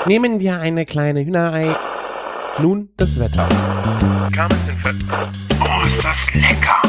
Nehmen wir eine kleine Hühnerei. Nun das Wetter. Oh, ist das lecker!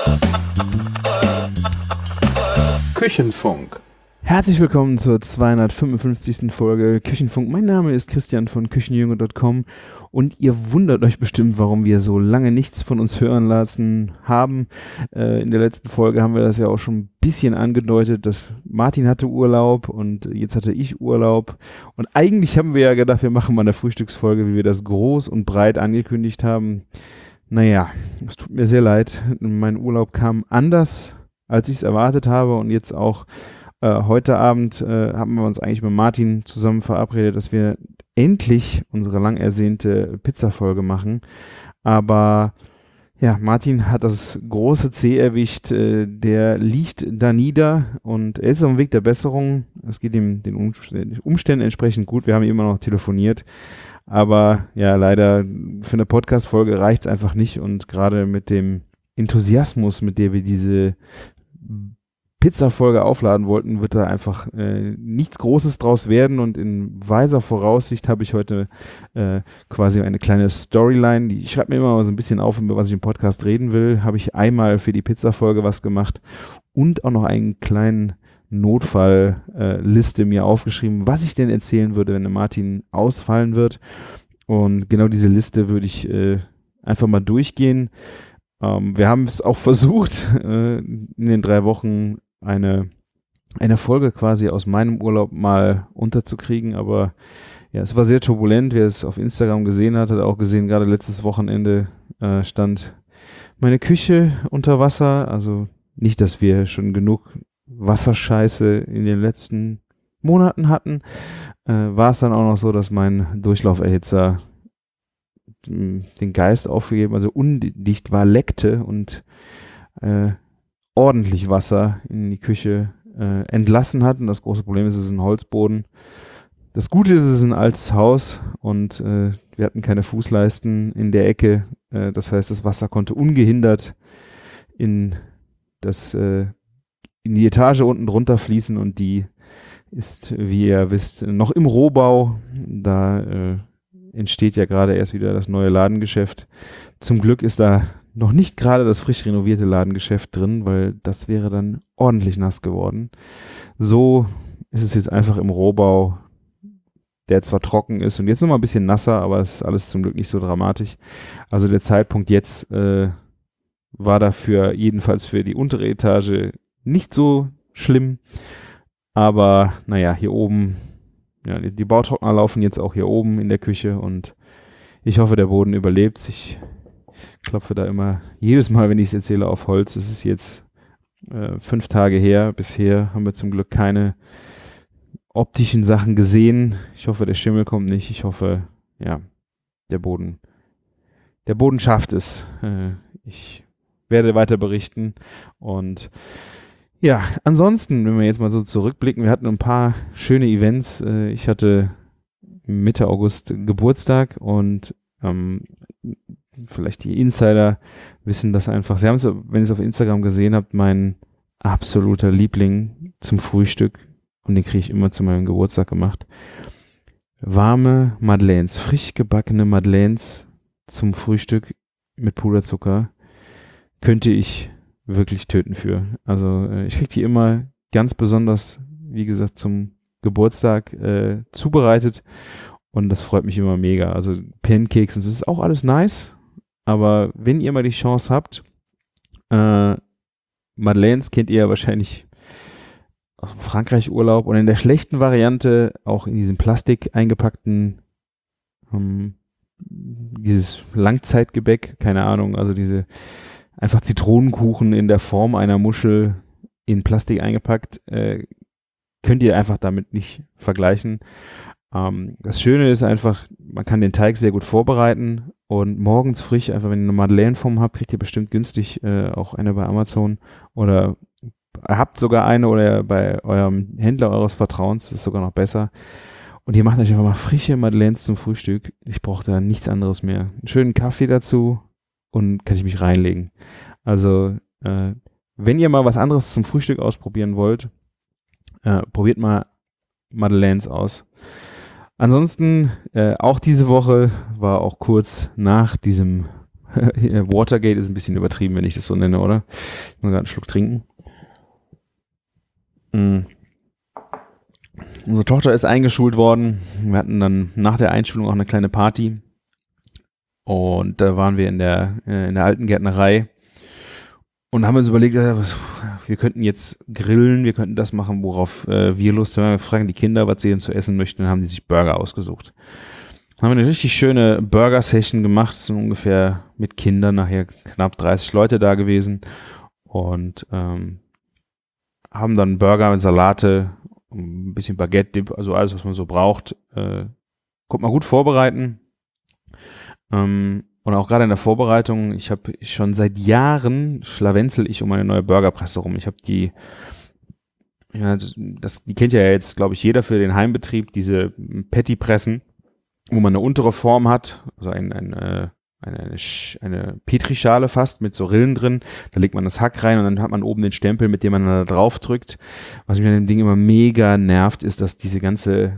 Küchenfunk. Herzlich willkommen zur 255. Folge Küchenfunk. Mein Name ist Christian von Küchenjunge.com und ihr wundert euch bestimmt, warum wir so lange nichts von uns hören lassen haben. In der letzten Folge haben wir das ja auch schon ein bisschen angedeutet, dass Martin hatte Urlaub und jetzt hatte ich Urlaub. Und eigentlich haben wir ja gedacht, wir machen mal eine Frühstücksfolge, wie wir das groß und breit angekündigt haben. Naja, es tut mir sehr leid. Mein Urlaub kam anders, als ich es erwartet habe, und jetzt auch heute Abend haben wir uns eigentlich mit Martin zusammen verabredet, dass wir endlich unsere lang ersehnte Pizza-Folge machen. Aber ja, Martin hat das große C erwischt, der liegt da nieder und er ist auf dem Weg der Besserung. Es geht ihm den Umständen entsprechend gut. Wir haben immer noch telefoniert. Aber ja, leider für eine Podcast-Folge reicht es einfach nicht, und gerade mit dem Enthusiasmus, mit der wir diese Pizza-Folge aufladen wollten, wird da einfach nichts Großes draus werden, und in weiser Voraussicht habe ich heute quasi eine kleine Storyline. Ich schreibe mir immer so ein bisschen auf, über was ich im Podcast reden will. Habe ich einmal für die Pizza-Folge was gemacht und auch noch einen kleinen Notfallliste mir aufgeschrieben, was ich denn erzählen würde, wenn der Martin ausfallen wird. Und genau diese Liste würde ich einfach mal durchgehen. Wir haben es auch versucht, in den 3 Wochen eine Folge quasi aus meinem Urlaub mal unterzukriegen, aber ja, es war sehr turbulent. Wer es auf Instagram gesehen hat auch gesehen, gerade letztes Wochenende stand meine Küche unter Wasser. Also nicht, dass wir schon genug Wasserscheiße in den letzten Monaten hatten, war es dann auch noch so, dass mein Durchlauferhitzer den Geist aufgegeben, also undicht war, leckte und ordentlich Wasser in die Küche entlassen hat. Und das große Problem ist, es ist ein Holzboden. Das Gute ist, es ist ein altes Haus und wir hatten keine Fußleisten in der Ecke. Das heißt, das Wasser konnte ungehindert in die Etage unten drunter fließen, und die ist, wie ihr wisst, noch im Rohbau. Da entsteht ja gerade erst wieder das neue Ladengeschäft. Zum Glück ist da noch nicht gerade das frisch renovierte Ladengeschäft drin, weil das wäre dann ordentlich nass geworden. So ist es jetzt einfach im Rohbau, der zwar trocken ist und jetzt nochmal ein bisschen nasser, aber es ist alles zum Glück nicht so dramatisch. Also der Zeitpunkt jetzt war dafür jedenfalls für die untere Etage nicht so schlimm. Aber naja, hier oben, ja, die Bautrockner laufen jetzt auch hier oben in der Küche, und ich hoffe, der Boden überlebt. Ich klopfe da immer jedes Mal, wenn ich es erzähle, auf Holz. Es ist jetzt 5 Tage her. Bisher haben wir zum Glück keine optischen Sachen gesehen. Ich hoffe, der Schimmel kommt nicht. Ich hoffe, ja, der Boden schafft es. Ich werde weiter berichten. Und ja, ansonsten, wenn wir jetzt mal so zurückblicken, wir hatten ein paar schöne Events. Ich hatte Mitte August Geburtstag, und vielleicht die Insider wissen das einfach. Sie haben es, wenn ihr es auf Instagram gesehen habt, mein absoluter Liebling zum Frühstück, und den kriege ich immer zu meinem Geburtstag gemacht. Warme Madeleines, frisch gebackene Madeleines zum Frühstück mit Puderzucker könnte ich wirklich töten für. Also ich kriege die immer ganz besonders, wie gesagt, zum Geburtstag zubereitet, und das freut mich immer mega. Also Pancakes und so, das ist auch alles nice, aber wenn ihr mal die Chance habt, Madeleines kennt ihr ja wahrscheinlich aus dem Frankreich-Urlaub, und in der schlechten Variante auch in diesem Plastik eingepackten dieses Langzeitgebäck, keine Ahnung, also diese einfach Zitronenkuchen in der Form einer Muschel in Plastik eingepackt, könnt ihr einfach damit nicht vergleichen. Das Schöne ist einfach, man kann den Teig sehr gut vorbereiten, und morgens frisch, einfach wenn ihr eine Madeleine-Form habt, kriegt ihr bestimmt günstig auch eine bei Amazon, oder habt sogar eine oder bei eurem Händler eures Vertrauens, das ist sogar noch besser. Und ihr macht euch einfach mal frische Madeleines zum Frühstück. Ich brauche da nichts anderes mehr. Einen schönen Kaffee dazu, und kann ich mich reinlegen. Also, wenn ihr mal was anderes zum Frühstück ausprobieren wollt, probiert mal Madeleines aus. Ansonsten, auch diese Woche war auch kurz nach diesem Watergate, ist ein bisschen übertrieben, wenn ich das so nenne, oder? Ich muss gerade einen Schluck trinken. Unsere Tochter ist eingeschult worden. Wir hatten dann nach der Einschulung auch eine kleine Party. Und da waren wir in der alten Gärtnerei und haben uns überlegt, wir könnten jetzt grillen, wir könnten das machen, worauf wir Lust haben. Wir fragen die Kinder, was sie denn zu essen möchten, dann haben die sich Burger ausgesucht. Dann haben wir eine richtig schöne Burger-Session gemacht, so ungefähr mit Kindern, nachher knapp 30 Leute da gewesen und haben dann Burger mit Salate, ein bisschen Baguette-Dip, also alles, was man so braucht, konnte man gut vorbereiten. Und auch gerade in der Vorbereitung, ich habe schon seit Jahren schlawenzel ich um eine neue Burgerpresse rum. Ich habe die kennt ja jetzt, glaube ich, jeder für den Heimbetrieb, diese Patty-Pressen, wo man eine untere Form hat, also eine Petrischale fast mit so Rillen drin. Da legt man das Hack rein und dann hat man oben den Stempel, mit dem man da drauf drückt. Was mich an dem Ding immer mega nervt, ist, dass diese ganze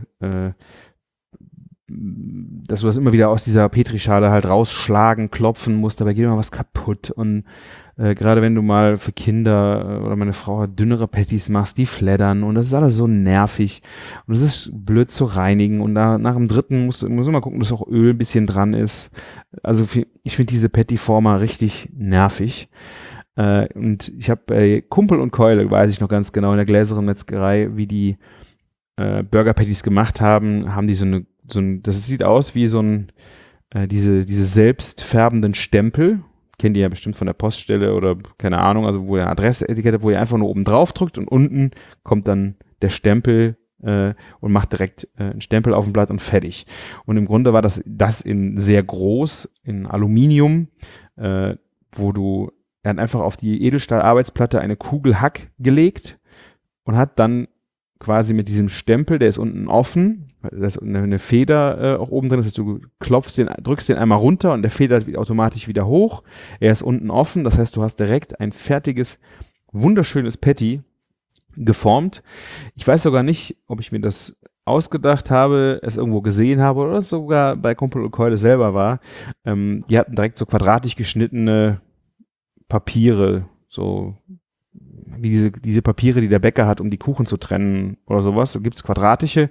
dass du das immer wieder aus dieser Petrischale halt rausschlagen, klopfen musst, dabei geht immer was kaputt und gerade wenn du mal für Kinder oder meine Frau hat dünnere Patties machst, die fleddern und das ist alles so nervig und es ist blöd zu reinigen und nach dem dritten musst du mal gucken, dass auch Öl ein bisschen dran ist. Also ich finde diese Patty-Former richtig nervig. Und ich habe bei Kumpel und Keule, weiß ich noch ganz genau, in der Gläseren Metzgerei, wie die Burger-Patties gemacht haben die das sieht aus wie diese selbstfärbenden Stempel. Kennt ihr ja bestimmt von der Poststelle oder keine Ahnung, also wo ihr eine Adresseetikette, wo ihr einfach nur oben drauf drückt und unten kommt dann der Stempel und macht direkt einen Stempel auf dem Blatt und fertig. Und im Grunde war das in sehr groß, in Aluminium, er hat einfach auf die Edelstahl-Arbeitsplatte eine Kugel Hack gelegt und hat dann quasi mit diesem Stempel, der ist unten offen, da ist eine Feder auch oben drin, das heißt, du drückst den einmal runter und der federt automatisch wieder hoch. Er ist unten offen, das heißt, du hast direkt ein fertiges, wunderschönes Patty geformt. Ich weiß sogar nicht, ob ich mir das ausgedacht habe, es irgendwo gesehen habe oder es sogar bei Kumpel und Keule selber war. Die hatten direkt so quadratisch geschnittene Papiere, so wie diese Papiere, die der Bäcker hat, um die Kuchen zu trennen oder sowas. Da gibt es quadratische,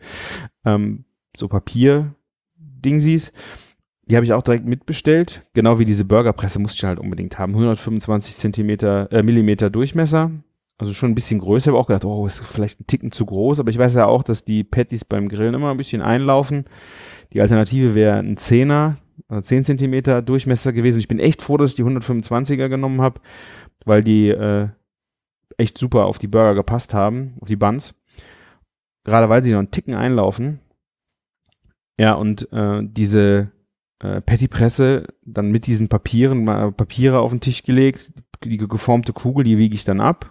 so Papier-Dingsies. Die habe ich auch direkt mitbestellt. Genau wie diese Burgerpresse musste ich halt unbedingt haben. 125 Millimeter Durchmesser. Also schon ein bisschen größer. Ich habe auch gedacht, ist vielleicht ein Ticken zu groß. Aber ich weiß ja auch, dass die Patties beim Grillen immer ein bisschen einlaufen. Die Alternative wäre ein 10er, also 10 Zentimeter Durchmesser gewesen. Ich bin echt froh, dass ich die 125er genommen habe, weil die echt super auf die Burger gepasst haben, auf die Buns. Gerade weil sie noch einen Ticken einlaufen. Ja, und diese Patty-Presse dann mit diesen Papiere auf den Tisch gelegt, die geformte Kugel, die wiege ich dann ab.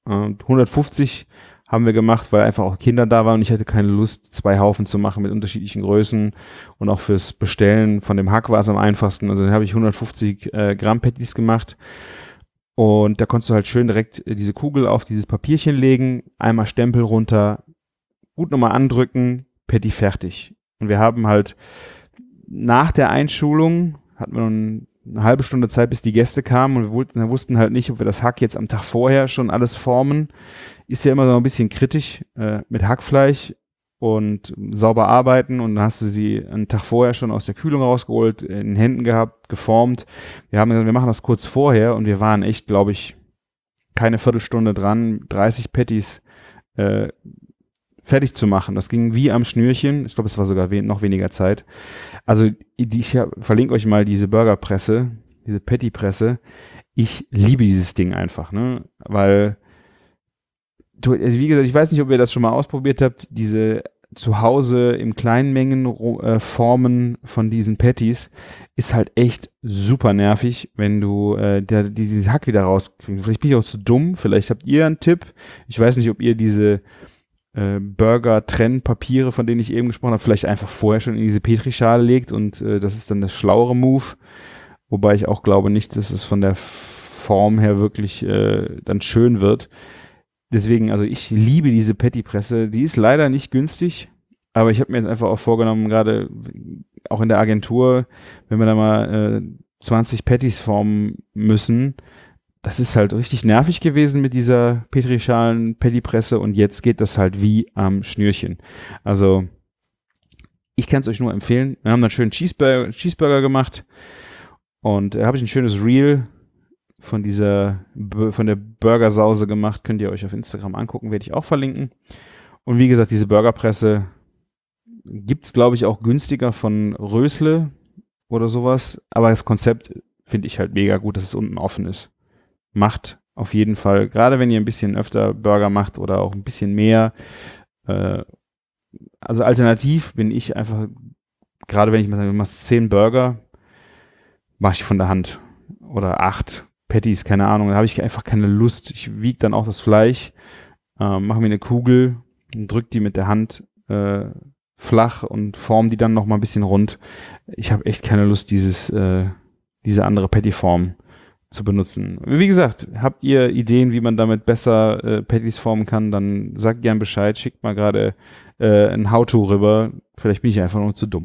150 haben wir gemacht, weil einfach auch Kinder da waren und ich hatte keine Lust, 2 Haufen zu machen mit unterschiedlichen Größen und auch fürs Bestellen von dem Hack war es am einfachsten. Also dann habe ich 150 Gramm Patties gemacht. Und da konntest du halt schön direkt diese Kugel auf dieses Papierchen legen, einmal Stempel runter, gut nochmal andrücken, Patty fertig. Und wir haben halt nach der Einschulung, hatten wir noch eine halbe Stunde Zeit, bis die Gäste kamen und wir wussten halt nicht, ob wir das Hack jetzt am Tag vorher schon alles formen. Ist ja immer so ein bisschen kritisch mit Hackfleisch und sauber arbeiten und dann hast du sie einen Tag vorher schon aus der Kühlung rausgeholt, in den Händen gehabt, geformt. Wir haben gesagt, wir machen das kurz vorher und wir waren echt, glaube ich, keine Viertelstunde dran, 30 Patties fertig zu machen. Das ging wie am Schnürchen. Ich glaube, es war sogar noch weniger Zeit. Also ich verlinke euch mal diese Burgerpresse, diese Patty-Presse. Ich liebe dieses Ding einfach, ne? Weil also wie gesagt, ich weiß nicht, ob ihr das schon mal ausprobiert habt, diese zu Hause in kleinen Mengen Formen von diesen Patties ist halt echt super nervig, wenn du dieses Hack wieder rauskriegst. Vielleicht bin ich auch zu dumm, vielleicht habt ihr einen Tipp. Ich weiß nicht, ob ihr diese Burger-Trennpapiere, von denen ich eben gesprochen habe, vielleicht einfach vorher schon in diese Petrischale legt und das ist dann der schlauere Move. Wobei ich auch glaube nicht, dass es von der Form her wirklich dann schön wird. Deswegen, also ich liebe diese Patty-Presse. Die ist leider nicht günstig. Aber ich habe mir jetzt einfach auch vorgenommen, gerade auch in der Agentur, wenn wir da mal 20 Patties formen müssen, das ist halt richtig nervig gewesen mit dieser Petrischalen Pattypresse und jetzt geht das halt wie am Schnürchen. Also ich kann es euch nur empfehlen. Wir haben dann schön Cheeseburger gemacht und da habe ich ein schönes Reel von der Burgersause gemacht. Könnt ihr euch auf Instagram angucken, werde ich auch verlinken. Und wie gesagt, diese Burgerpresse gibt's, glaube ich, auch günstiger von Rösle oder sowas. Aber das Konzept finde ich halt mega gut, dass es unten offen ist. Macht auf jeden Fall, gerade wenn ihr ein bisschen öfter Burger macht oder auch ein bisschen mehr. Also alternativ bin ich einfach, gerade wenn ich mal sage, du machst 10 Burger, mache ich von der Hand. Oder 8 Patties, keine Ahnung. Da habe ich einfach keine Lust. Ich wiege dann auch das Fleisch, mache mir eine Kugel und drücke die mit der Hand flach und form die dann noch mal ein bisschen rund. Ich habe echt keine Lust, diese andere Patty-Form zu benutzen. Wie gesagt, habt ihr Ideen, wie man damit besser Patties formen kann, dann sagt gern Bescheid, schickt mal gerade ein How-To rüber. Vielleicht bin ich einfach nur zu dumm.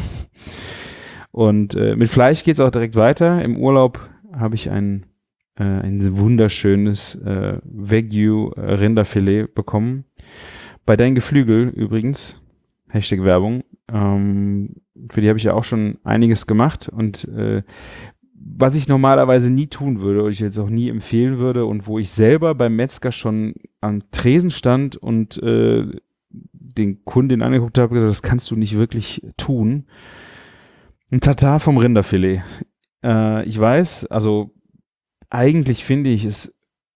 Und mit Fleisch geht's auch direkt weiter. Im Urlaub habe ich ein wunderschönes Wagyu-Rinderfilet bekommen. Bei Dein Geflügel übrigens, Hashtag Werbung, für die habe ich ja auch schon einiges gemacht und was ich normalerweise nie tun würde oder ich jetzt auch nie empfehlen würde und wo ich selber beim Metzger schon am Tresen stand und den Kunden angeguckt habe, gesagt, das kannst du nicht wirklich tun. Ein Tatar vom Rinderfilet. Ich weiß, also eigentlich finde ich es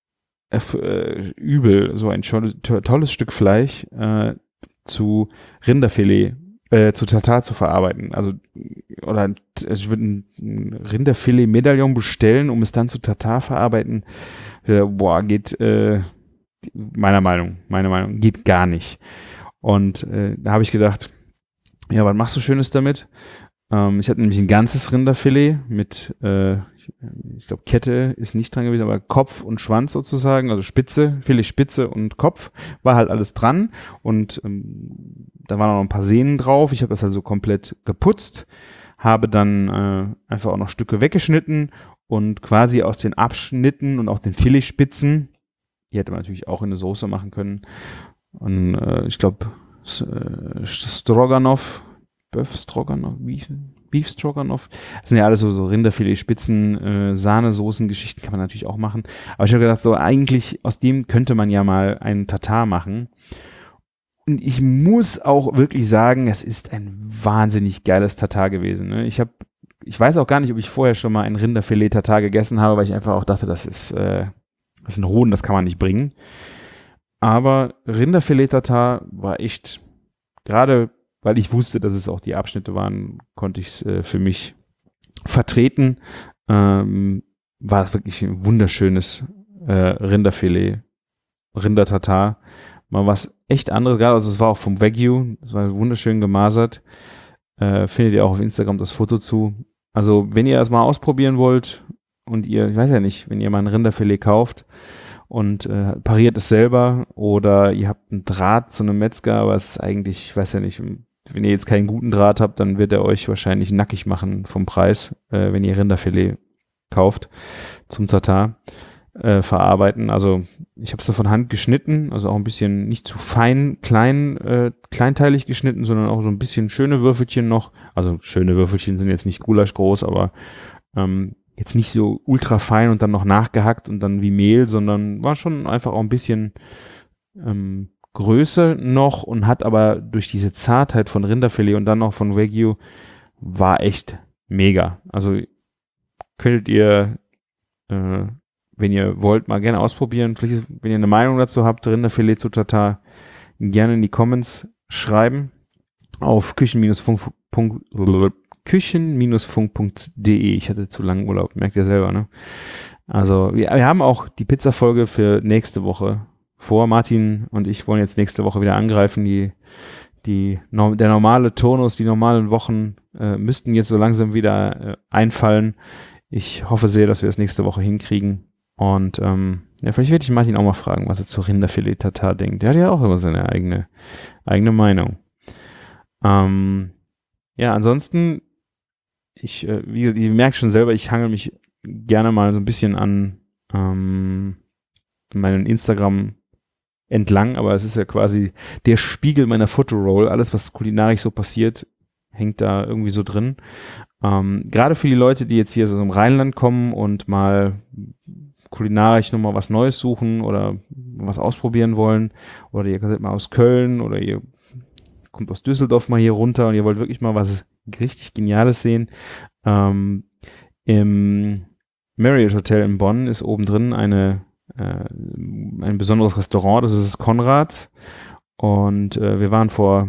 übel, so ein tolles Stück Fleisch zu Rinderfilet, zu Tatar zu verarbeiten. Also, ich würde ein Rinderfilet-Medaillon bestellen, um es dann zu Tatar verarbeiten. Geht, meine Meinung, geht gar nicht. Und da habe ich gedacht, ja, was machst du Schönes damit? Ich hatte nämlich ein ganzes Rinderfilet mit, ich glaube, Kette ist nicht dran gewesen, aber Kopf und Schwanz sozusagen, also Filetspitze und Kopf, war halt alles dran und da waren auch noch ein paar Sehnen drauf. Ich habe das also komplett geputzt, habe dann einfach auch noch Stücke weggeschnitten und quasi aus den Abschnitten und auch den Filetspitzen, die hätte man natürlich auch in eine Soße machen können. Und ich glaube, Stroganoff, Beef Stroganoff. Das sind ja alles so Rinderfilet-Spitzen, Sahnesoßen-Geschichten kann man natürlich auch machen. Aber ich habe gedacht, so eigentlich aus dem könnte man ja mal einen Tatar machen. Und ich muss auch wirklich sagen, es ist ein wahnsinnig geiles Tatar gewesen. Ne? Ich weiß auch gar nicht, ob ich vorher schon mal ein Rinderfilet-Tatar gegessen habe, weil ich einfach auch dachte, das ist ein Hohn, das kann man nicht bringen. Aber Rinderfilet-Tatar war echt, gerade weil ich wusste, dass es auch die Abschnitte waren, konnte ich es für mich vertreten. War es wirklich ein wunderschönes Rinderfilet, Rindertatar. Mal was echt anderes, gerade also es war auch vom Wagyu, es war wunderschön gemasert. Findet ihr auch auf Instagram das Foto zu. Also wenn ihr das mal ausprobieren wollt und ich weiß ja nicht, wenn ihr mal ein Rinderfilet kauft und pariert es selber oder ihr habt einen Draht zu einem Metzger, aber es ist eigentlich, ich weiß ja nicht, wenn ihr jetzt keinen guten Draht habt, dann wird er euch wahrscheinlich nackig machen vom Preis, wenn ihr Rinderfilet kauft zum Tatar verarbeiten. Also ich habe es so von Hand geschnitten, also auch ein bisschen nicht zu kleinteilig geschnitten, sondern auch so ein bisschen schöne Würfelchen noch. Also schöne Würfelchen sind jetzt nicht Gulasch groß, aber jetzt nicht so ultra fein und dann noch nachgehackt und dann wie Mehl, sondern war schon einfach auch ein bisschen Größe noch und hat aber durch diese Zartheit von Rinderfilet und dann noch von Wagyu war echt mega. Also könntet ihr, wenn ihr wollt, mal gerne ausprobieren. Vielleicht, wenn ihr eine Meinung dazu habt, Rinderfilet zu Tatar, gerne in die Comments schreiben auf küchen-funk.de. Ich hatte zu langen Urlaub, merkt ihr selber, ne? Also wir haben auch die Pizza-Folge für nächste Woche vor. Martin und ich wollen jetzt nächste Woche wieder angreifen. Der normale Turnus, die normalen Wochen müssten jetzt so langsam wieder einfallen. Ich hoffe sehr, dass wir das nächste Woche hinkriegen. Und vielleicht werde ich Martin auch mal fragen, was er zu Rinderfilet Tatar denkt. Der hat ja auch immer seine eigene Meinung. Ja, ansonsten, ihr merkt schon selber, ich hangel mich gerne mal so ein bisschen an meinen Instagram entlang, aber es ist ja quasi der Spiegel meiner Fotoroll. Alles, was kulinarisch so passiert, hängt da irgendwie so drin. Gerade für die Leute, die jetzt hier so im Rheinland kommen und mal kulinarisch nochmal was Neues suchen oder was ausprobieren wollen, oder ihr seid mal aus Köln oder ihr kommt aus Düsseldorf mal hier runter und ihr wollt wirklich mal was richtig Geniales sehen. Im Marriott Hotel in Bonn ist oben drin ein besonderes Restaurant, das ist das Konrads. Und wir waren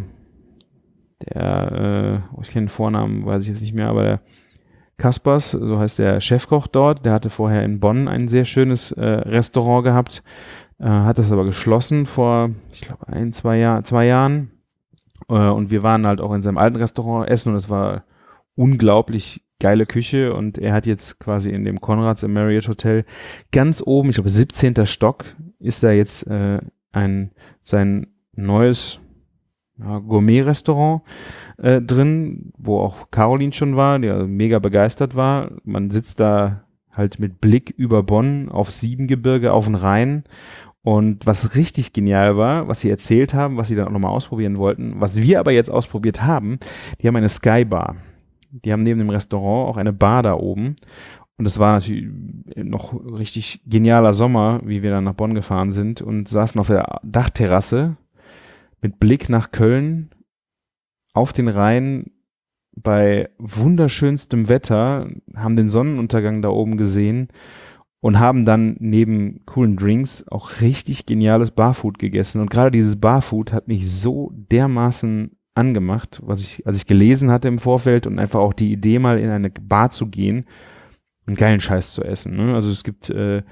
ich kenne den Vornamen, weiß ich jetzt nicht mehr, aber der Kaspers, so heißt der Chefkoch dort, der hatte vorher in Bonn ein sehr schönes Restaurant gehabt, hat das aber geschlossen vor, ich glaube, 2 Jahren. Und wir waren halt auch in seinem alten Restaurant essen und es war unglaublich geile Küche und er hat jetzt quasi in dem Konrads im Marriott Hotel ganz oben, ich glaube 17. Stock, ist da jetzt sein neues Gourmet-Restaurant drin, wo auch Caroline schon war, die also mega begeistert war. Man sitzt da halt mit Blick über Bonn auf Siebengebirge, auf den Rhein. Und was richtig genial war, was sie erzählt haben, was sie dann auch nochmal ausprobieren wollten, was wir aber jetzt ausprobiert haben, die haben eine Skybar. Die haben neben dem Restaurant auch eine Bar da oben. Und es war natürlich noch richtig genialer Sommer, wie wir dann nach Bonn gefahren sind und saßen auf der Dachterrasse mit Blick nach Köln auf den Rhein bei wunderschönstem Wetter, haben den Sonnenuntergang da oben gesehen und haben dann neben coolen Drinks auch richtig geniales Barfood gegessen. Und gerade dieses Barfood hat mich so dermaßen angemacht, als ich gelesen hatte im Vorfeld und einfach auch die Idee, mal in eine Bar zu gehen, einen geilen Scheiß zu essen. Ne? Also es gibt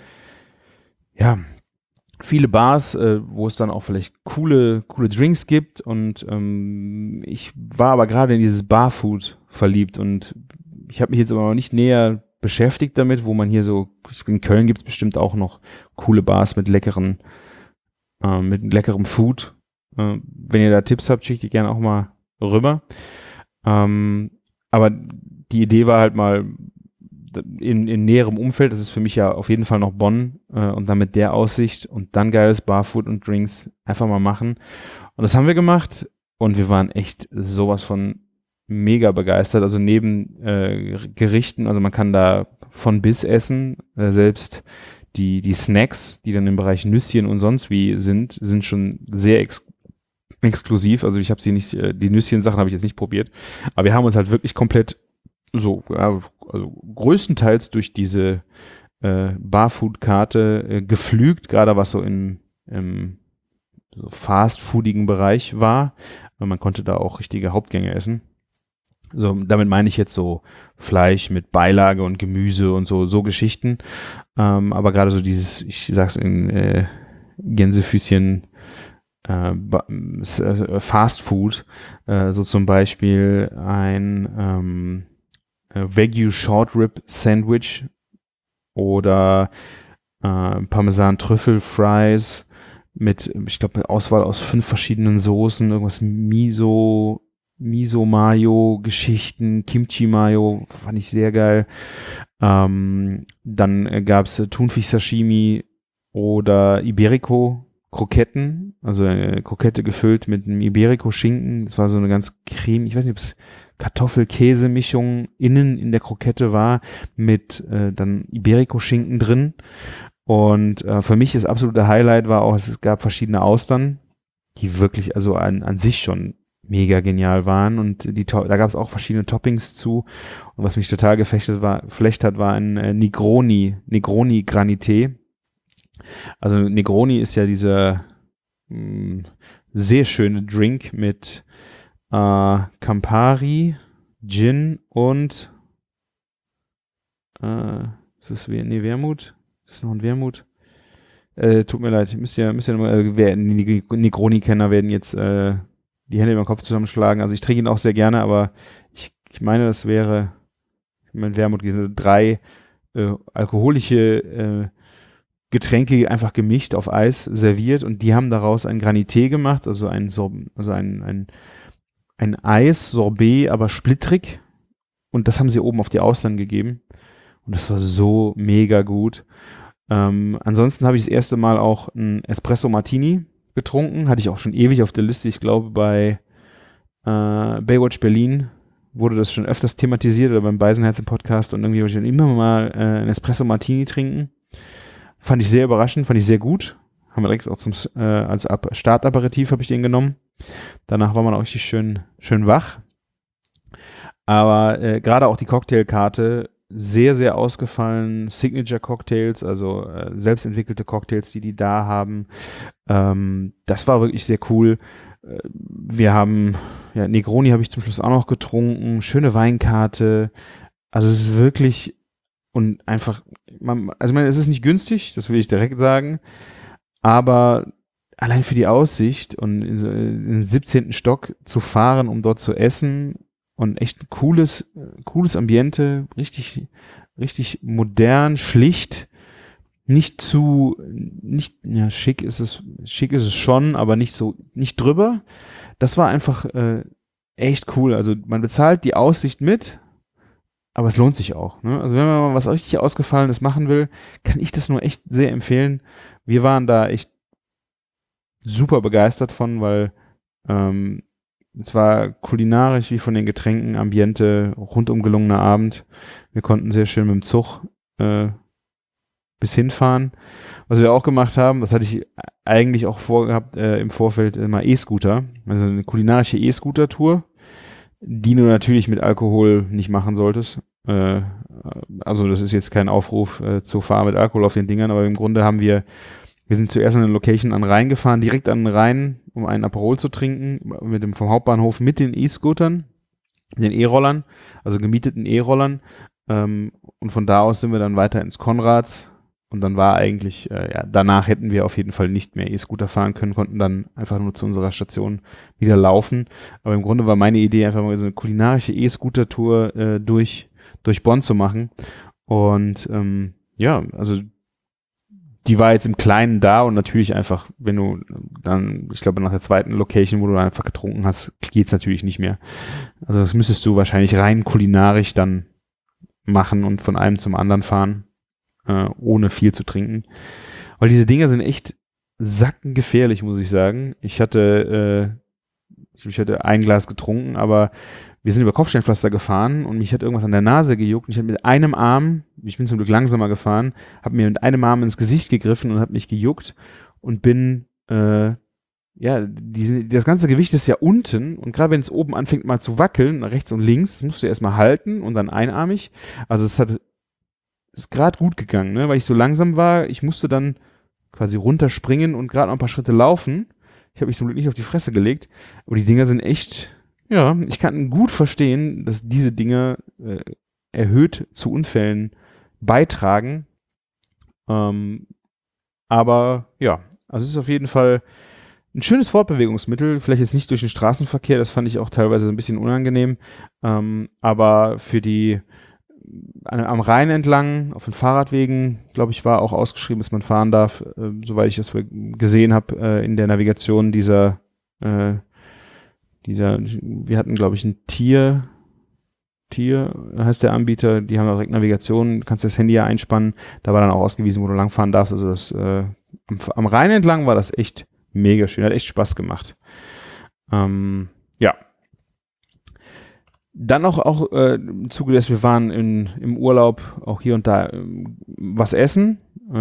viele Bars, wo es dann auch vielleicht coole Drinks gibt und ich war aber gerade in dieses Barfood verliebt und ich habe mich jetzt aber noch nicht näher beschäftigt damit, wo man hier so, in Köln gibt es bestimmt auch noch coole Bars mit leckerem Food. Wenn ihr da Tipps habt, schickt die gerne auch mal rüber. Aber die Idee war halt mal in näherem Umfeld, das ist für mich ja auf jeden Fall noch Bonn und dann mit der Aussicht und dann geiles Barfood und Drinks einfach mal machen. Und das haben wir gemacht und wir waren echt sowas von mega begeistert. Also neben Gerichten, also man kann da von bis essen, selbst die Snacks, die dann im Bereich Nüsschen und sonst wie sind schon sehr exklusiv. Also ich habe die Nüsschen-Sachen habe ich jetzt nicht probiert, aber wir haben uns halt wirklich komplett so, also größtenteils durch diese Barfood-Karte geflügt, gerade was so im so fast-foodigen Bereich war. Man konnte da auch richtige Hauptgänge essen. So, damit meine ich jetzt so Fleisch mit Beilage und Gemüse und so Geschichten. Aber gerade so dieses, ich sag's in Gänsefüßchen, Fast Food, so zum Beispiel ein Wagyu Short Rib Sandwich oder Parmesan Trüffel Fries mit, ich glaube, Auswahl aus 5 verschiedenen Soßen, irgendwas Miso-Mayo-Geschichten, Kimchi-Mayo, fand ich sehr geil. Dann gab es Thunfisch-Sashimi oder Iberico-Kroketten, also eine Krokette gefüllt mit einem Iberico-Schinken. Das war so eine ganz creme, ich weiß nicht, ob es Kartoffel-Käse-Mischung innen in der Krokette war, mit dann Iberico-Schinken drin. Und für mich das absolute Highlight war auch, es gab verschiedene Austern, die wirklich also an sich schon mega genial waren und da gab es auch verschiedene Toppings zu und was mich total geflecht hat, war ein Negroni Granité. Also Negroni ist ja dieser sehr schöne Drink mit Campari, Gin und ist das Wermut? Ist das noch ein Wermut? Tut mir leid, müsst ihr mal, die Negroni-Kenner werden jetzt die Hände über den Kopf zusammenschlagen. Also ich trinke ihn auch sehr gerne, aber ich meine, das wäre mein Wermut gewesen. 3 alkoholische Getränke einfach gemischt auf Eis serviert und die haben daraus ein Granité gemacht, also ein ein Eis-Sorbet, aber splittrig. Und das haben sie oben auf die Austern gegeben. Und das war so mega gut. Ansonsten habe ich das erste Mal auch ein Espresso Martini getrunken. Hatte ich auch schon ewig auf der Liste. Ich glaube, bei Baywatch Berlin wurde das schon öfters thematisiert oder beim Beisenherz im Podcast. Und irgendwie wollte ich dann immer mal ein Espresso Martini trinken. Fand ich sehr überraschend, fand ich sehr gut. Haben wir direkt auch als Startaperitif habe ich den genommen. Danach war man auch richtig schön wach. Aber gerade auch die Cocktailkarte, sehr, sehr ausgefallen. Signature-Cocktails, also selbstentwickelte Cocktails, die da haben. Das war wirklich sehr cool. Wir haben, Negroni habe ich zum Schluss auch noch getrunken. Schöne Weinkarte. Also es ist wirklich und einfach, es ist nicht günstig, das will ich direkt sagen. Aber allein für die Aussicht und in den 17. Stock zu fahren, um dort zu essen und echt ein cooles Ambiente, richtig modern, schlicht, schick ist es schon, aber nicht drüber. Das war einfach echt cool. Also man bezahlt die Aussicht mit, aber es lohnt sich auch. Ne? Also wenn man mal was richtig Ausgefallenes machen will, kann ich das nur echt sehr empfehlen. Wir waren da echt super begeistert von, weil es war kulinarisch wie von den Getränken, Ambiente, rundum gelungener Abend. Wir konnten sehr schön mit dem Zug bis hinfahren. Was wir auch gemacht haben, das hatte ich eigentlich auch vorgehabt im Vorfeld, mal E-Scooter, also eine kulinarische E-Scooter-Tour, die du natürlich mit Alkohol nicht machen solltest. Also das ist jetzt kein Aufruf zur Fahr mit Alkohol auf den Dingern, aber im Grunde wir sind zuerst an eine Location an den Rhein gefahren, direkt an den Rhein, um einen Aperol zu trinken, vom Hauptbahnhof mit den E-Scootern, den E-Rollern, also gemieteten E-Rollern. Und von da aus sind wir dann weiter ins Konrads. Und dann war eigentlich, danach hätten wir auf jeden Fall nicht mehr E-Scooter fahren können, konnten dann einfach nur zu unserer Station wieder laufen. Aber im Grunde war meine Idee, einfach mal so eine kulinarische E-Scooter-Tour durch Bonn zu machen. Und also die war jetzt im Kleinen da und natürlich einfach, wenn du dann, ich glaube nach der zweiten Location, wo du einfach getrunken hast, geht's natürlich nicht mehr. Also das müsstest du wahrscheinlich rein kulinarisch dann machen und von einem zum anderen fahren, ohne viel zu trinken. Weil diese Dinger sind echt sackengefährlich, muss ich sagen. Ich hatte ein Glas getrunken, aber wir sind über Kopfsteinpflaster gefahren und mich hat irgendwas an der Nase gejuckt. Ich habe mit einem Arm, ich bin zum Glück langsamer gefahren, habe mir mit einem Arm ins Gesicht gegriffen und habe mich gejuckt und bin, das ganze Gewicht ist ja unten und gerade wenn es oben anfängt mal zu wackeln, rechts und links, musst du erstmal halten und dann einarmig. Also ist gerade gut gegangen, ne? Weil ich so langsam war. Ich musste dann quasi runterspringen und gerade noch ein paar Schritte laufen. Ich habe mich zum Glück nicht auf die Fresse gelegt, aber die Dinger sind echt. Ja, ich kann gut verstehen, dass diese Dinge erhöht zu Unfällen beitragen. Aber ja, also es ist auf jeden Fall ein schönes Fortbewegungsmittel. Vielleicht jetzt nicht durch den Straßenverkehr, das fand ich auch teilweise ein bisschen unangenehm. Aber für am Rhein entlang, auf den Fahrradwegen, glaube ich, war auch ausgeschrieben, dass man fahren darf, soweit ich das gesehen habe in der Navigation wir hatten, glaube ich, ein Tier heißt der Anbieter, die haben auch direkt Navigation, du kannst das Handy ja einspannen, da war dann auch ausgewiesen, wo du langfahren darfst, also das am Rhein entlang war das echt mega schön, hat echt Spaß gemacht. Ja. Dann auch im Zuge des, wir waren im Urlaub auch hier und da was essen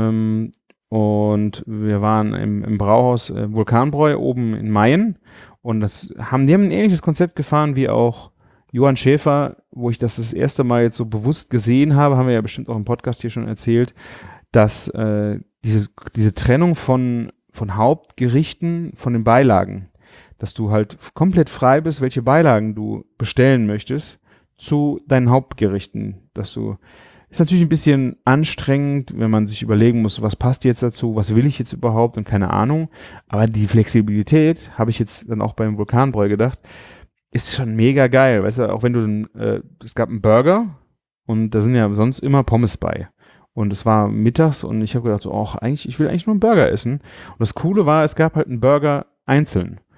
und wir waren im Brauhaus Vulkanbräu oben in Mayen. Und die haben ein ähnliches Konzept gefahren wie auch Johann Schäfer, wo ich das erste Mal jetzt so bewusst gesehen habe, haben wir ja bestimmt auch im Podcast hier schon erzählt, dass diese Trennung von Hauptgerichten von den Beilagen, dass du halt komplett frei bist, welche Beilagen du bestellen möchtest zu deinen Hauptgerichten, ist natürlich ein bisschen anstrengend, wenn man sich überlegen muss, was passt jetzt dazu, was will ich jetzt überhaupt und keine Ahnung. Aber die Flexibilität, habe ich jetzt dann auch beim Vulkanbräu gedacht, ist schon mega geil. Weißt du, auch wenn du es gab einen Burger und da sind ja sonst immer Pommes bei. Und es war mittags und ich habe gedacht, ich will eigentlich nur einen Burger essen. Und das Coole war, es gab halt einen Burger einzeln.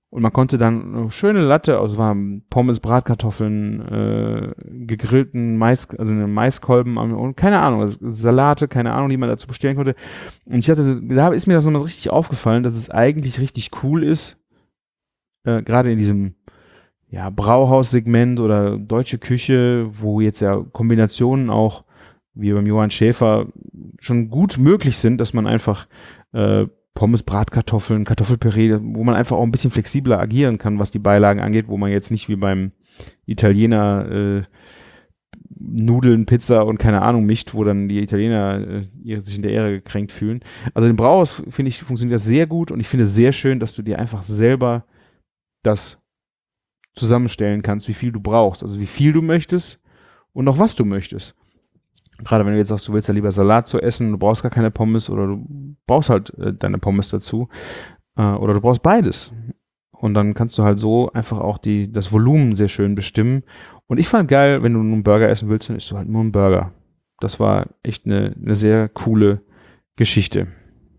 Und man konnte dann eine schöne Latte, also waren Pommes, Bratkartoffeln, gegrillten also eine Maiskolben und keine Ahnung, also Salate, keine Ahnung, die man dazu bestellen konnte. Und da ist mir das nochmal so richtig aufgefallen, dass es eigentlich richtig cool ist, gerade in diesem Brauhaussegment oder deutsche Küche, wo jetzt ja Kombinationen auch, wie beim Johann Schäfer, schon gut möglich sind, dass man einfach Pommes, Bratkartoffeln, Kartoffelpüree, wo man einfach auch ein bisschen flexibler agieren kann, was die Beilagen angeht, wo man jetzt nicht wie beim Italiener Nudeln, Pizza und keine Ahnung mischt, wo dann die Italiener sich in der Ehre gekränkt fühlen. Also im Brauhaus, finde ich, funktioniert das sehr gut und ich finde es sehr schön, dass du dir einfach selber das zusammenstellen kannst, wie viel du brauchst, also wie viel du möchtest und noch was du möchtest. Gerade wenn du jetzt sagst, du willst ja lieber Salat zu essen, du brauchst gar keine Pommes oder du brauchst halt deine Pommes dazu oder du brauchst beides. Und dann kannst du halt so einfach auch das Volumen sehr schön bestimmen. Und ich fand geil, wenn du einen Burger essen willst, dann isst du halt nur einen Burger. Das war echt eine sehr coole Geschichte.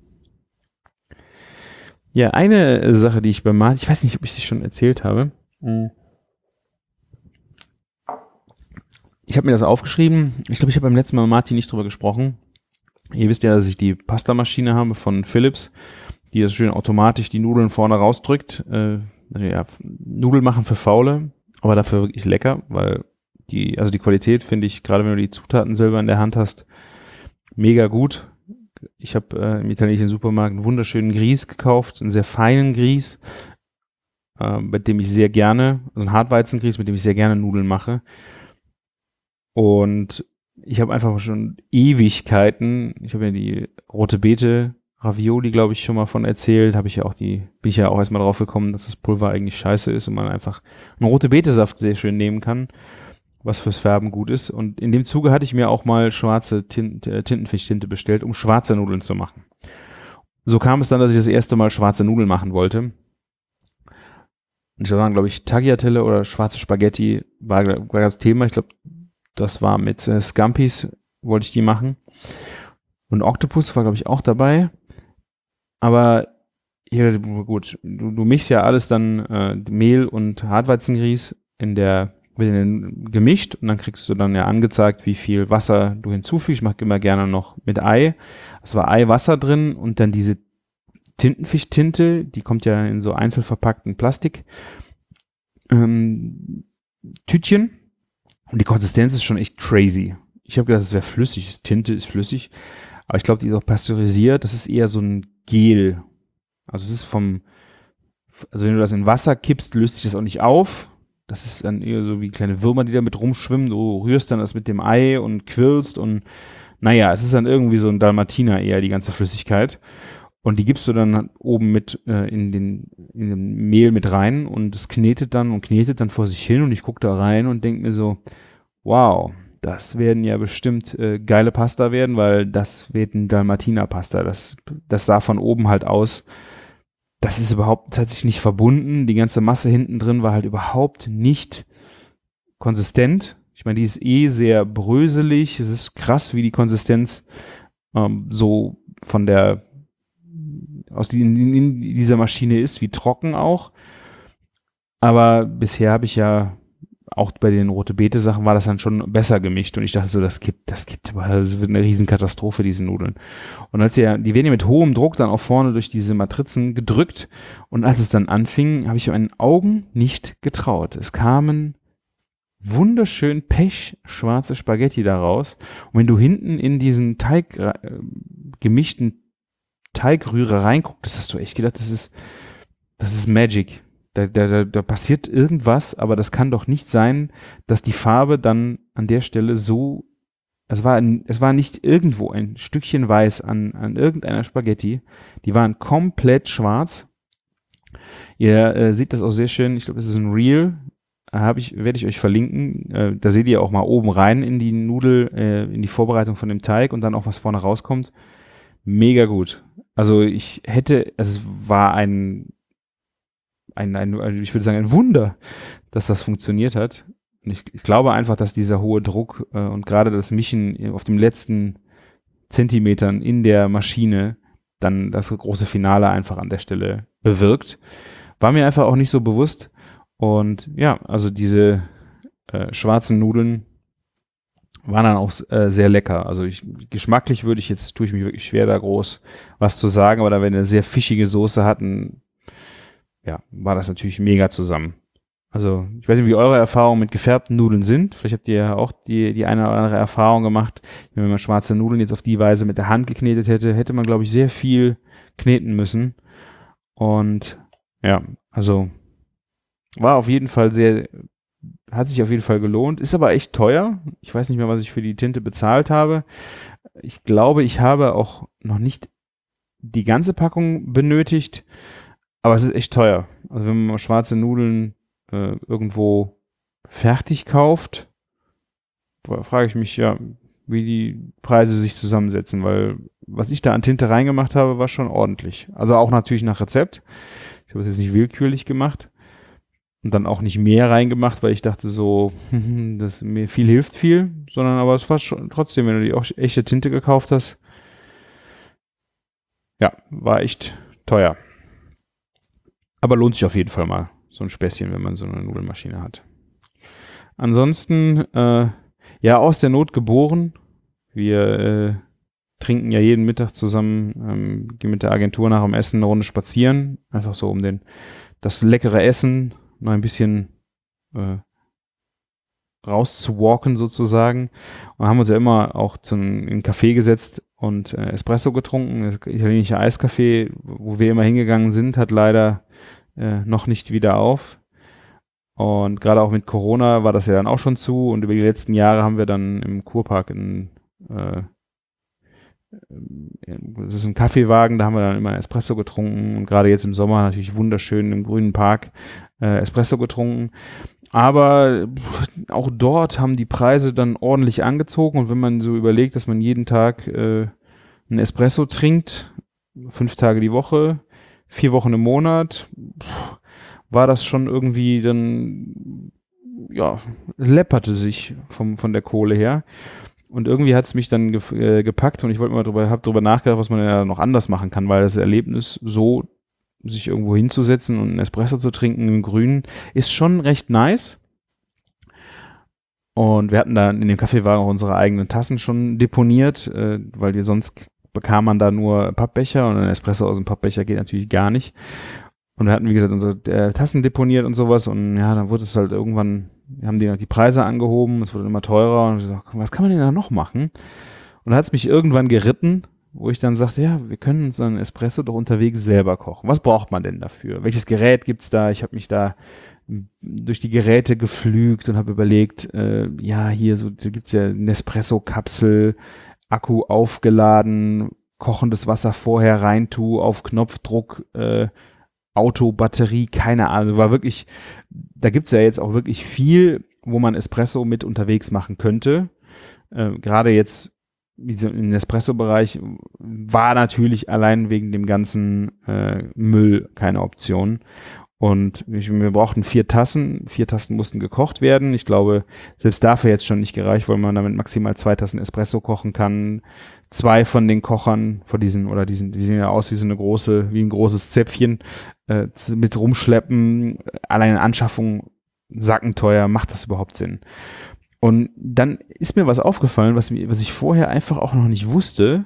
Ja, eine Sache, die ich bei Martin, ich weiß nicht, ob ich sie schon erzählt habe. Ich habe mir das aufgeschrieben. Ich glaube, ich habe beim letzten Mal mit Martin nicht drüber gesprochen. Ihr wisst ja, dass ich die Pastamaschine habe von Philips, die das schön automatisch die Nudeln vorne rausdrückt. Nudeln machen für Faule, aber dafür wirklich lecker, weil die Qualität finde ich, gerade wenn du die Zutaten selber in der Hand hast, mega gut. Ich habe im italienischen Supermarkt einen wunderschönen Grieß gekauft, einen sehr feinen Grieß, mit dem ich sehr gerne, also einen Hartweizengrieß, mit dem ich sehr gerne Nudeln mache. Und ich habe einfach schon Ewigkeiten, ich habe ja die rote Beete Ravioli, glaube ich, schon mal von erzählt, bin ich ja auch erstmal drauf gekommen, dass das Pulver eigentlich scheiße ist und man einfach einen rote Beete-Saft sehr schön nehmen kann, was fürs Färben gut ist. Und in dem Zuge hatte ich mir auch mal schwarze Tintenfischtinte bestellt, um schwarze Nudeln zu machen. So kam es dann, dass ich das erste Mal schwarze Nudeln machen wollte. Und da waren, glaube ich, Tagliatelle oder schwarze Spaghetti war das Thema. Ich glaube, das war mit Scampis, wollte ich die machen. Und Octopus war, glaube ich, auch dabei. Aber hier, gut, du mischst ja alles dann, Mehl und Hartweizengrieß gemischt und dann kriegst du dann ja angezeigt, wie viel Wasser du hinzufügst. Ich mache immer gerne noch mit Ei. Es war Eiwasser drin und dann diese Tintenfischtinte, die kommt ja in so einzeln verpackten Plastik Tütchen. Und die Konsistenz ist schon echt crazy. Ich habe gedacht, es wäre flüssig. Tinte ist flüssig. Aber ich glaube, die ist auch pasteurisiert. Das ist eher so ein Gel. Also es ist wenn du das in Wasser kippst, löst sich das auch nicht auf. Das ist dann eher so wie kleine Würmer, die da mit rumschwimmen. Du rührst dann das mit dem Ei und quirlst und naja, es ist dann irgendwie so ein Dalmatiner eher, die ganze Flüssigkeit. Und die gibst du dann oben mit in den Mehl mit rein und es knetet dann vor sich hin und ich gucke da rein und denke mir so, wow, das werden ja bestimmt geile Pasta werden, weil das wird ein Dalmatiner-Pasta. Das sah von oben halt aus. Das hat sich nicht verbunden. Die ganze Masse hinten drin war halt überhaupt nicht konsistent. Ich meine, die ist sehr bröselig. Es ist krass, wie die Konsistenz so von in dieser Maschine ist, wie trocken auch. Aber bisher habe ich ja auch bei den rote Beete Sachen war das dann schon besser gemischt und ich dachte so, das wird eine Riesenkatastrophe, diese Nudeln. Und die werden ja mit hohem Druck dann auch vorne durch diese Matrizen gedrückt und als es dann anfing, habe ich meinen Augen nicht getraut. Es kamen wunderschön pechschwarze Spaghetti daraus und wenn du hinten in diesen gemischten Teigrühre reinguckt, hast du echt gedacht, das ist Magic. Da passiert irgendwas, aber das kann doch nicht sein, dass die Farbe dann an der Stelle so, es war nicht irgendwo ein Stückchen weiß an irgendeiner Spaghetti, die waren komplett schwarz. Ihr seht das auch sehr schön, ich glaube, es ist ein Reel, werde ich euch verlinken, da seht ihr auch mal oben rein in die Nudel, in die Vorbereitung von dem Teig und dann auch was vorne rauskommt. Mega gut. Also es war ich würde sagen, ein Wunder, dass das funktioniert hat. Und ich glaube einfach, dass dieser hohe Druck und gerade das Mischen auf den letzten Zentimetern in der Maschine dann das große Finale einfach an der Stelle bewirkt. war mir einfach auch nicht so bewusst. Und ja, also diese schwarzen Nudeln waren dann auch sehr lecker. Also geschmacklich tue ich mich wirklich schwer, da groß was zu sagen, aber da wir eine sehr fischige Soße hatten, ja, war das natürlich mega zusammen. Also, ich weiß nicht, wie eure Erfahrungen mit gefärbten Nudeln sind. Vielleicht habt ihr ja auch die eine oder andere Erfahrung gemacht. Wenn man schwarze Nudeln jetzt auf die Weise mit der Hand geknetet hätte man, glaube ich, sehr viel kneten müssen. Und ja, also war auf jeden Fall hat sich auf jeden Fall gelohnt. Ist aber echt teuer. Ich weiß nicht mehr, was ich für die Tinte bezahlt habe. Ich glaube, ich habe auch noch nicht die ganze Packung benötigt, aber es ist echt teuer. Also wenn man mal schwarze Nudeln irgendwo fertig kauft, frage ich mich ja, wie die Preise sich zusammensetzen, weil was ich da an Tinte reingemacht habe, war schon ordentlich. Also auch natürlich nach Rezept. Ich habe es jetzt nicht willkürlich gemacht und dann auch nicht mehr reingemacht, weil ich dachte so, das mir viel hilft viel, sondern aber es war schon trotzdem, wenn du die auch echte Tinte gekauft hast, ja, war echt teuer. Aber lohnt sich auf jeden Fall mal. So ein Späßchen, wenn man so eine Nudelmaschine hat. Ansonsten, ja, aus der Not geboren. Wir trinken ja jeden Mittag zusammen, gehen mit der Agentur nach dem Essen eine Runde spazieren. Einfach so, um das leckere Essen noch ein bisschen rauszuwalken sozusagen. Und haben uns ja immer auch in einen Café gesetzt und Espresso getrunken. Das italienische Eiskaffee, wo wir immer hingegangen sind, hat leider noch nicht wieder auf. Und gerade auch mit Corona war das ja dann auch schon zu. Und über die letzten Jahre haben wir dann im Kurpark das ist ein Kaffeewagen, da haben wir dann immer Espresso getrunken. Und gerade jetzt im Sommer natürlich wunderschön im grünen Park Espresso getrunken. Aber auch dort haben die Preise dann ordentlich angezogen. Und wenn man so überlegt, dass man jeden Tag einen Espresso trinkt, 5 Tage die Woche, 4 Wochen im Monat, war das schon irgendwie dann, ja, läpperte sich von der Kohle her. Und irgendwie hat es mich dann gepackt und ich habe drüber nachgedacht, was man ja noch anders machen kann, weil das Erlebnis so, sich irgendwo hinzusetzen und einen Espresso zu trinken im Grünen, ist schon recht nice. Und wir hatten da in dem Kaffeewagen auch unsere eigenen Tassen schon deponiert, weil wir sonst bekam man da nur Pappbecher und ein Espresso aus dem Pappbecher geht natürlich gar nicht. Und wir hatten, wie gesagt, unsere Tassen deponiert und sowas und ja, dann wurde es halt irgendwann, haben die noch die Preise angehoben, es wurde immer teurer und ich so, was kann man denn da noch machen? Und dann hat es mich irgendwann geritten, wo ich dann sagte, ja, wir können uns einen Espresso doch unterwegs selber kochen. Was braucht man denn dafür? Welches Gerät gibt's da? Ich habe mich da durch die Geräte geflügt und habe überlegt, ja, hier so, da gibt's ja eine Nespresso-Kapsel, Akku aufgeladen, kochendes Wasser vorher reintue, auf Knopfdruck, Auto, Batterie, keine Ahnung, war wirklich, da gibt's ja jetzt auch wirklich viel, wo man Espresso mit unterwegs machen könnte. Gerade jetzt im Espresso-Bereich war natürlich allein wegen dem ganzen Müll keine Option. Und wir brauchten 4 Tassen. 4 Tassen mussten gekocht werden. Ich glaube, selbst dafür jetzt schon nicht gereicht, weil man damit maximal 2 Tassen Espresso kochen kann. 2 von den Kochern, die sehen ja aus wie ein großes Zäpfchen, mit rumschleppen. Alleine Anschaffung sackenteuer, macht das überhaupt Sinn? Und dann ist mir was aufgefallen, was ich vorher einfach auch noch nicht wusste,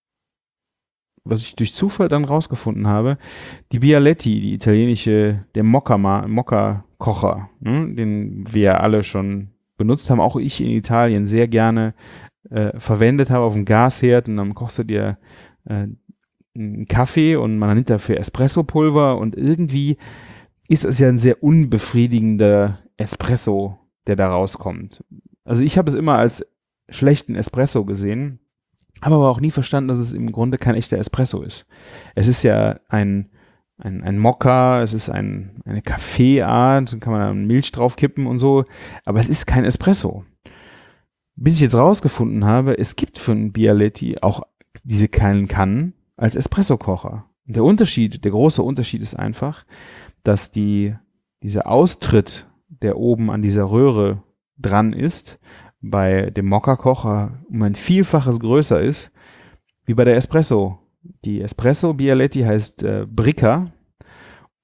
was ich durch Zufall dann rausgefunden habe. Die Bialetti, die italienische, der Mokka-Kocher, ne, den wir alle schon benutzt haben, auch ich in Italien sehr gerne verwendet habe auf dem Gasherd und dann kochst du dir einen Kaffee und man nimmt dafür Espresso-Pulver und irgendwie ist es ja ein sehr unbefriedigender Espresso, der da rauskommt. Also ich habe es immer als schlechten Espresso gesehen, habe aber auch nie verstanden, dass es im Grunde kein echter Espresso ist. Es ist ja ein Mokka, es ist eine Kaffeeart, dann kann man da Milch drauf kippen und so, aber es ist kein Espresso. Bis ich jetzt rausgefunden habe, es gibt für einen Bialetti auch diese kleinen Kannen als Espresso-Kocher. Der große Unterschied ist einfach, dass dieser Austritt, der oben an dieser Röhre dran ist, bei dem Mokka-Kocher um ein Vielfaches größer ist, wie bei der Espresso. Die Espresso Bialetti heißt Bricca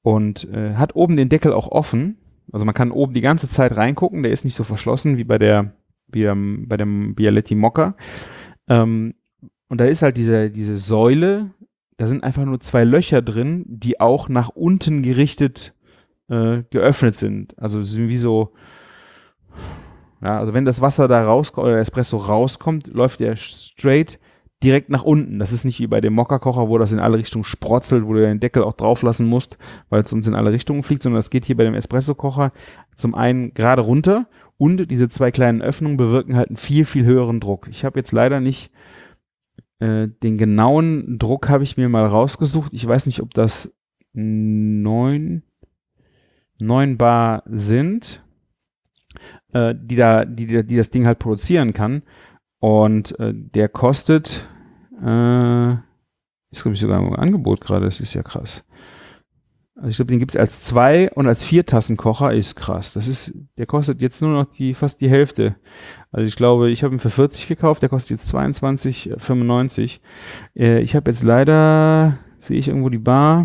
und hat oben den Deckel auch offen. Also man kann oben die ganze Zeit reingucken, der ist nicht so verschlossen wie bei dem Bialetti Mokka. Und da ist halt diese Säule, da sind einfach nur 2 Löcher drin, die auch nach unten gerichtet geöffnet sind. Also es sind wie so, ja, also wenn das Wasser da rauskommt oder der Espresso rauskommt, läuft der straight direkt nach unten. Das ist nicht wie bei dem Mokka-Kocher, wo das in alle Richtungen sprotzelt, wo du den Deckel auch drauf lassen musst, weil es sonst in alle Richtungen fliegt, sondern das geht hier bei dem Espresso-Kocher zum einen gerade runter und diese 2 kleinen Öffnungen bewirken halt einen viel, viel höheren Druck. Ich habe jetzt leider nicht den genauen Druck habe ich mir mal rausgesucht. Ich weiß nicht, ob das 9 Bar sind, die das Ding halt produzieren kann. Und der kostet, ist glaube ich sogar im Angebot gerade, das ist ja krass. Also ich glaube, den gibt es als 2 und als 4 Tassenkocher, ist krass. Der kostet jetzt nur noch fast die Hälfte. Also ich glaube, ich habe ihn für 40 gekauft, der kostet jetzt 22,95. Ich habe jetzt leider, sehe ich irgendwo die Bar,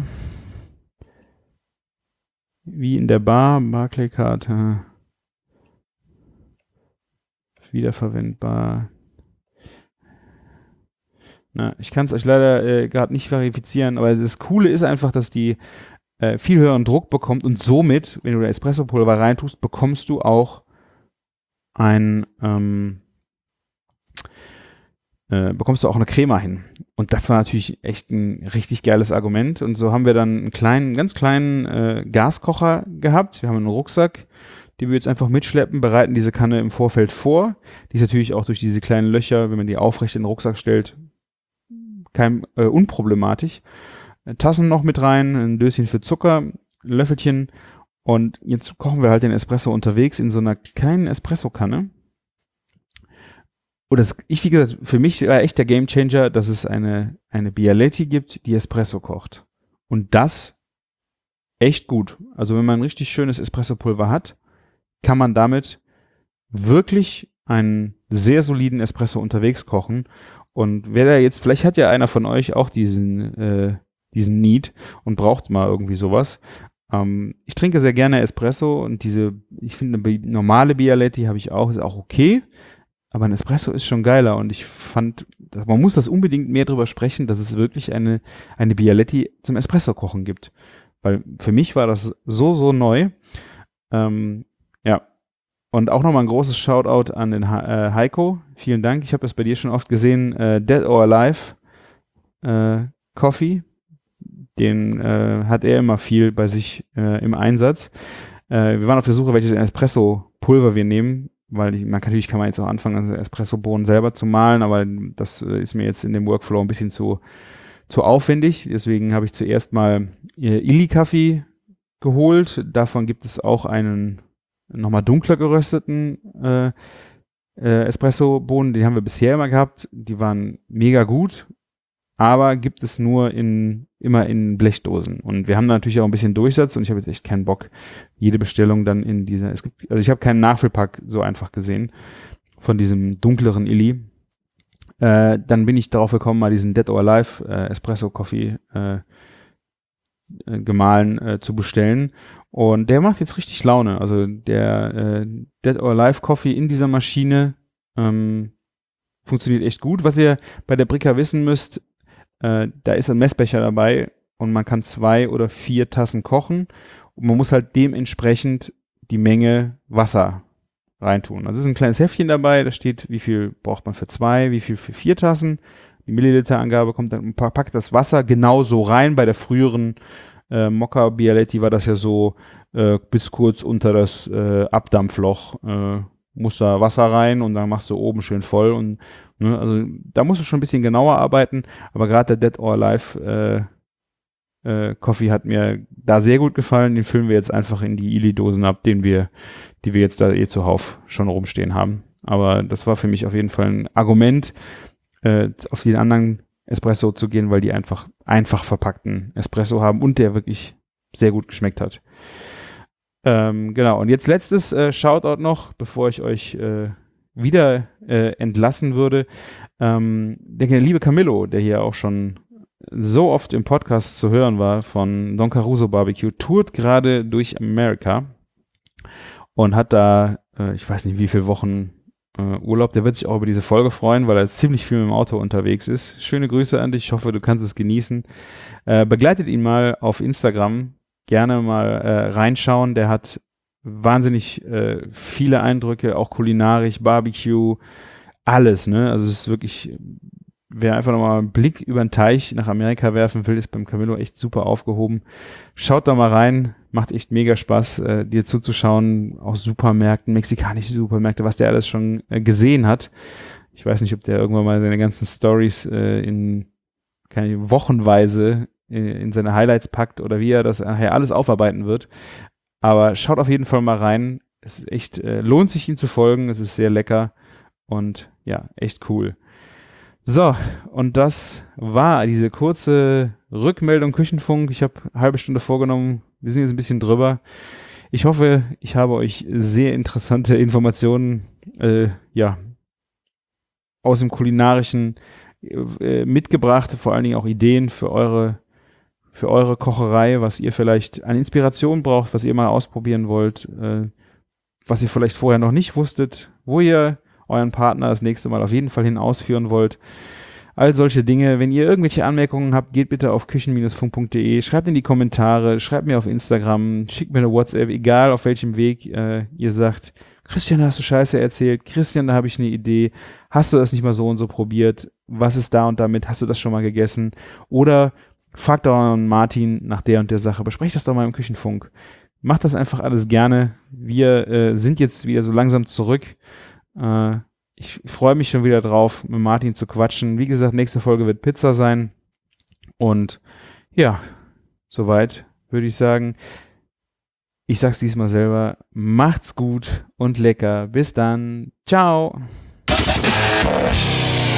wie in der Barclaycard, wiederverwendbar. Na, ich kann es euch leider gerade nicht verifizieren, aber das Coole ist einfach, dass die viel höheren Druck bekommt und somit, wenn du da Espressopulver reintust, bekommst du auch bekommst du auch eine Crema hin. Und das war natürlich echt ein richtig geiles Argument. Und so haben wir dann einen ganz kleinen Gaskocher gehabt. Wir haben einen Rucksack, den wir jetzt einfach mitschleppen, bereiten diese Kanne im Vorfeld vor. Die ist natürlich auch durch diese kleinen Löcher, wenn man die aufrecht in den Rucksack stellt, unproblematisch. Tassen noch mit rein, ein Döschen für Zucker, ein Löffelchen und jetzt kochen wir halt den Espresso unterwegs in so einer kleinen Espresso-Kanne. Und wie gesagt, für mich war echt der Gamechanger, dass es eine Bialetti gibt, die Espresso kocht. Und das echt gut. Also wenn man ein richtig schönes Espressopulver hat, kann man damit wirklich einen sehr soliden Espresso unterwegs kochen. Und wer da jetzt, vielleicht hat ja einer von euch auch diesen Need und braucht mal irgendwie sowas. Ich trinke sehr gerne Espresso und ich finde, eine normale Bialetti habe ich auch, ist auch okay, aber ein Espresso ist schon geiler und ich fand, man muss das unbedingt mehr drüber sprechen, dass es wirklich eine Bialetti zum Espresso-Kochen gibt. Weil für mich war das so neu. Ja. Und auch nochmal ein großes Shoutout an den Heiko. Vielen Dank. Ich habe das bei dir schon oft gesehen. Dead or Alive Coffee. Den hat er immer viel bei sich im Einsatz. Wir waren auf der Suche, welches Espresso-Pulver wir nehmen, weil natürlich kann man jetzt auch anfangen, Espresso-Bohnen selber zu mahlen, aber das ist mir jetzt in dem Workflow ein bisschen zu aufwendig. Deswegen habe ich zuerst mal Illy-Kaffee geholt. Davon gibt es auch einen nochmal dunkler gerösteten Espresso-Bohnen. Die haben wir bisher immer gehabt. Die waren mega gut. Aber gibt es nur immer in Blechdosen. Und wir haben natürlich auch ein bisschen Durchsatz und ich habe jetzt echt keinen Bock, jede Bestellung dann in dieser, ich habe keinen Nachfüllpack so einfach gesehen von diesem dunkleren Illy. Dann bin ich darauf gekommen, mal diesen Dead or Alive Espresso Coffee gemahlen zu bestellen. Und der macht jetzt richtig Laune. Also der Dead or Alive Coffee in dieser Maschine funktioniert echt gut. Was ihr bei der Bricka wissen müsst, da ist ein Messbecher dabei und man kann 2 oder 4 Tassen kochen und man muss halt dementsprechend die Menge Wasser reintun. Also es ist ein kleines Heftchen dabei, da steht, wie viel braucht man für 2, wie viel für 4 Tassen. Die Milliliterangabe kommt dann, packt das Wasser genau so rein. Bei der früheren Mokka Bialetti war das ja so bis kurz unter das Abdampfloch muss da Wasser rein und dann machst du oben schön voll und ne, also da musst du schon ein bisschen genauer arbeiten, aber gerade der Dead or Alive Coffee hat mir da sehr gut gefallen, den füllen wir jetzt einfach in die Illy-Dosen ab, die wir jetzt da zuhauf schon rumstehen haben, aber das war für mich auf jeden Fall ein Argument, auf den anderen Espresso zu gehen, weil die einfach verpackten Espresso haben und der wirklich sehr gut geschmeckt hat. Genau, und jetzt letztes Shoutout noch, bevor ich euch wieder entlassen würde. Der liebe Camillo, der hier auch schon so oft im Podcast zu hören war von Don Caruso Barbecue, tourt gerade durch Amerika und hat da, ich weiß nicht wie viele Wochen Urlaub. Der wird sich auch über diese Folge freuen, weil er ziemlich viel mit dem Auto unterwegs ist. Schöne Grüße an dich. Ich hoffe, du kannst es genießen. Begleitet ihn mal auf Instagram. Gerne mal reinschauen. Der hat wahnsinnig viele Eindrücke, auch kulinarisch, Barbecue, alles, ne? Also es ist wirklich, wer einfach nochmal einen Blick über den Teich nach Amerika werfen will, ist beim Camillo echt super aufgehoben. Schaut da mal rein, macht echt mega Spaß, dir zuzuschauen, aus Supermärkten, mexikanische Supermärkte, was der alles schon gesehen hat. Ich weiß nicht, ob der irgendwann mal seine ganzen Stories wochenweise in seine Highlights packt oder wie er das nachher alles aufarbeiten wird. Aber schaut auf jeden Fall mal rein. Es ist echt, lohnt sich ihm zu folgen, es ist sehr lecker und ja, echt cool. So, und das war diese kurze Rückmeldung Küchenfunk. Ich habe eine halbe Stunde vorgenommen. Wir sind jetzt ein bisschen drüber. Ich hoffe, ich habe euch sehr interessante Informationen aus dem Kulinarischen mitgebracht. Vor allen Dingen auch Ideen für eure Kocherei, was ihr vielleicht an Inspiration braucht, was ihr mal ausprobieren wollt, was ihr vielleicht vorher noch nicht wusstet, wo ihr euren Partner das nächste Mal auf jeden Fall hin ausführen wollt. All solche Dinge. Wenn ihr irgendwelche Anmerkungen habt, geht bitte auf küchen-funk.de, schreibt in die Kommentare, schreibt mir auf Instagram, schickt mir eine WhatsApp, egal auf welchem Weg ihr sagt, Christian, da hast du Scheiße erzählt, Christian, da habe ich eine Idee, hast du das nicht mal so und so probiert, was ist da und damit, hast du das schon mal gegessen? Oder fragt doch euren Martin nach der und der Sache, besprecht das doch mal im Küchenfunk. Macht das einfach alles gerne. Wir sind jetzt wieder so langsam zurück. Ich freue mich schon wieder drauf, mit Martin zu quatschen. Wie gesagt, nächste Folge wird Pizza sein. Und ja, soweit würde ich sagen, ich sag's diesmal selber, macht's gut und lecker. Bis dann. Ciao.